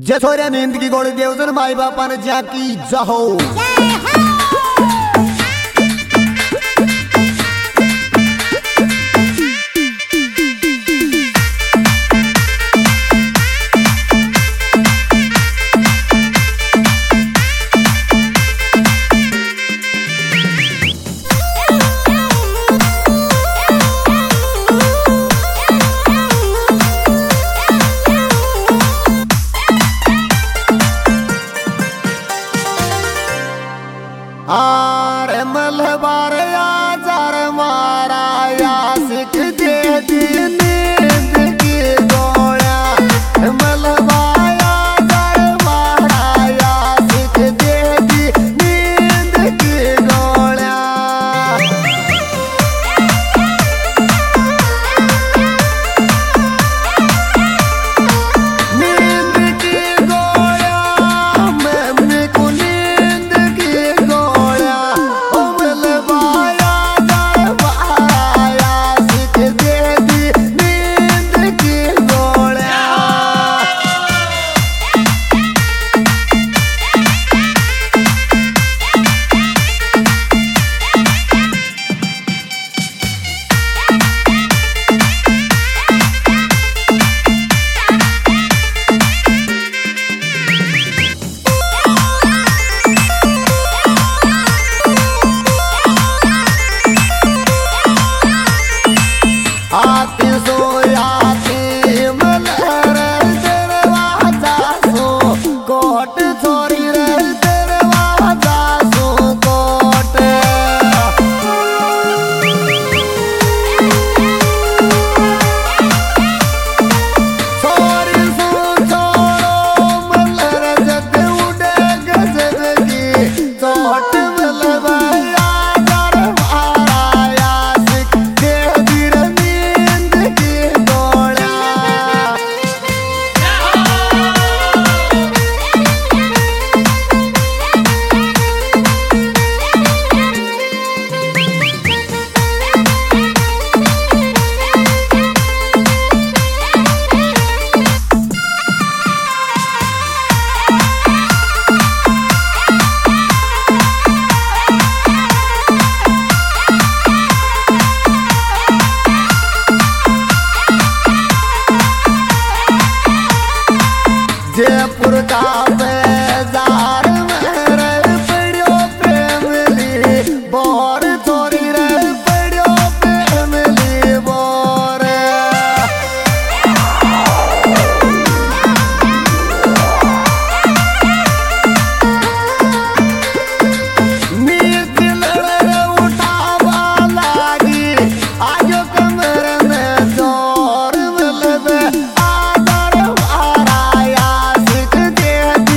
जसोऱ्या नींद की गोड़ी देवजन माई बापा ने जा की जहो। आरे मलबार आजार मारा या सिख दे दी नींद की गोया। मलबार आजार मारा या सिख दे दी नींद की गोया। नींद की गोया मम्मी को नींद की गोया। आती सोयाती मलहर दरवाजा सो कोट छोरी रे दरवाजा सो कोट। छोरी सो छोड़ो मलहर जद उड़े गजब की चोट। मलबाया दर मारा सिख दे दी नींद की गोया। जयपुर का बाजार में रह पड़ियो फैमिली बोर थोड़ी रह पड़ियो फैमिली बोर। नींद लड़ उठावा लागी आजो कमर में जोर। मलब आदर मारा या सिख दे दी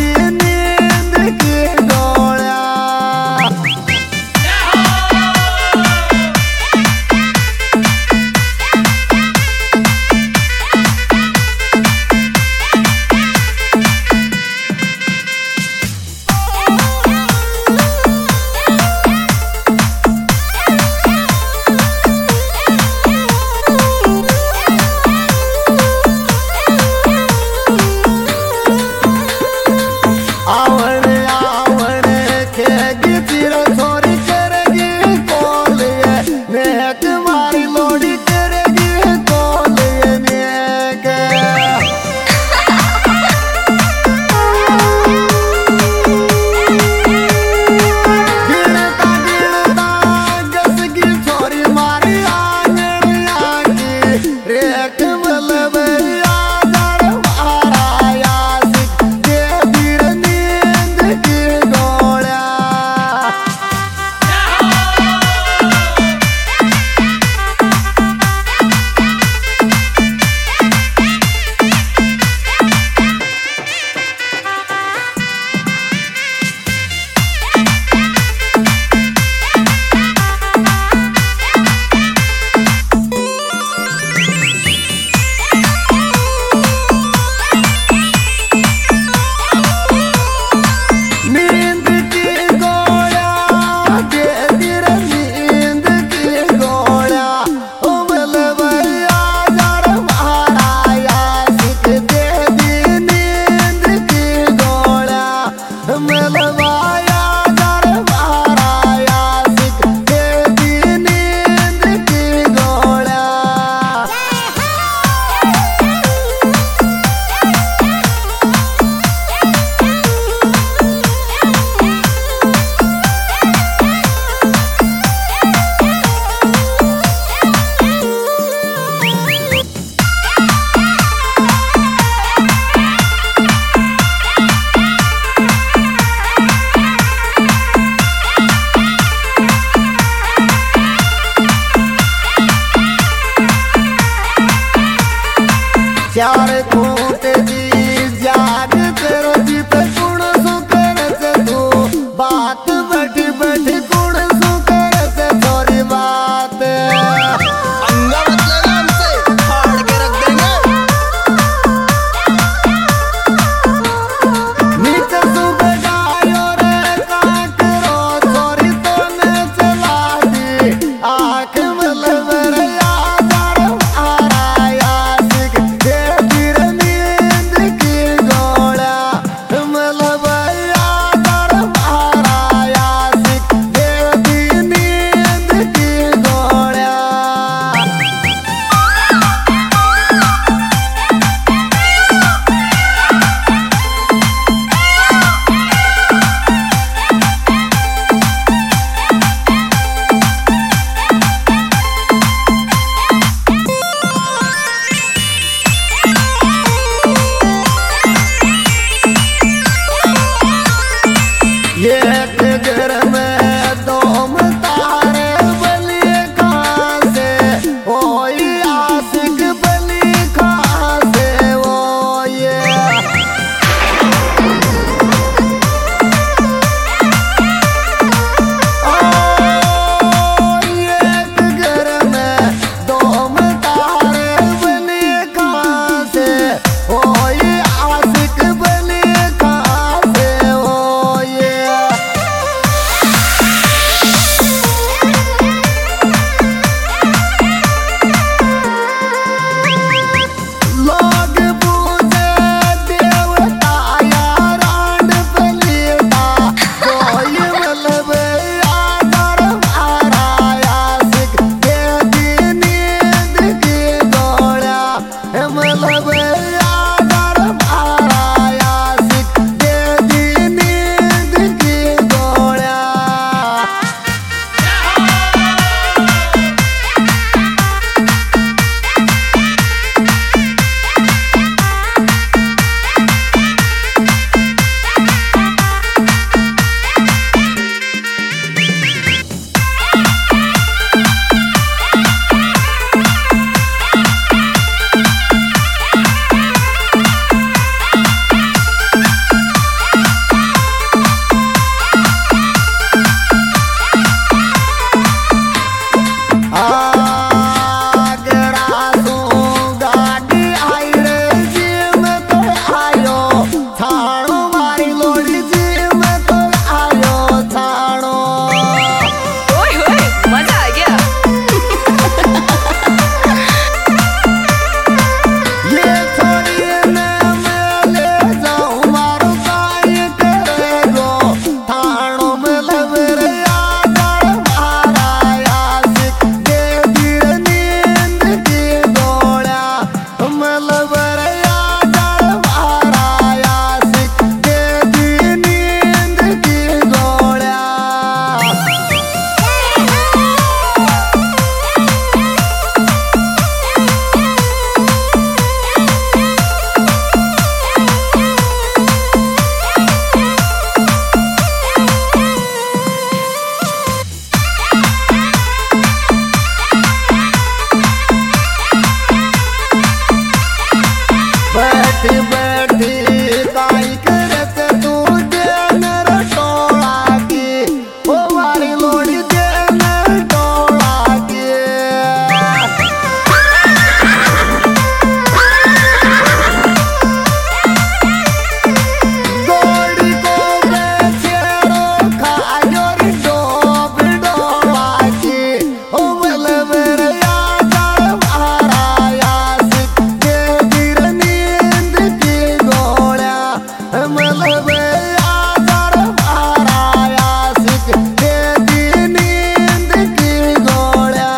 मतलब आजार मारा आशिक दे दी नींद की गोलियां।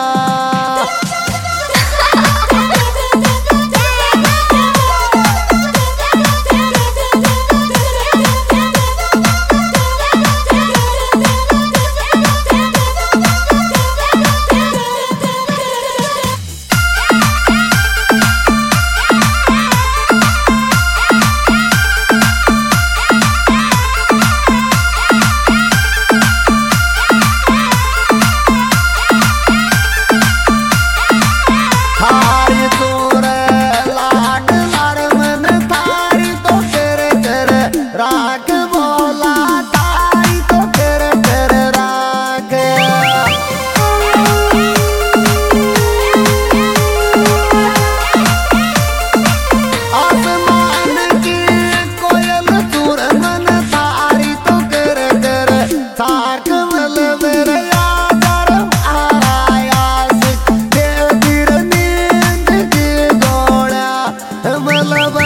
राग बोला ताई तो तेरे तेरे राग आसमान की कोयल सुर मन तारी तो तेरे तेरे साक मल मेरे यादर आया आशिक दे दिर नींद की गोलियां मतलब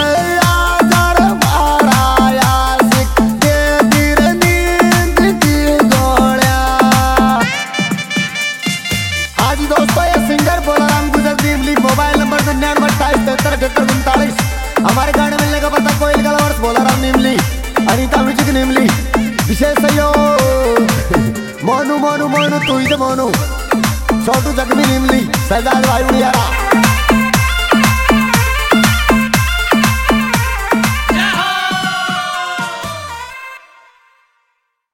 दोस्तों ये सिंगर बोलाराम गुजर नीमली मोबाइल नंबर 992873 हमारे गाने मिलने का पता कोयल गलावर्स बोलाराम नीमली अनीता म्यूजिक नीमली विशेष सहयोग मोनू मोनू मोनू तू ही मोनू छोटू जगमी नीमली सजाद भाई उड़ियारा।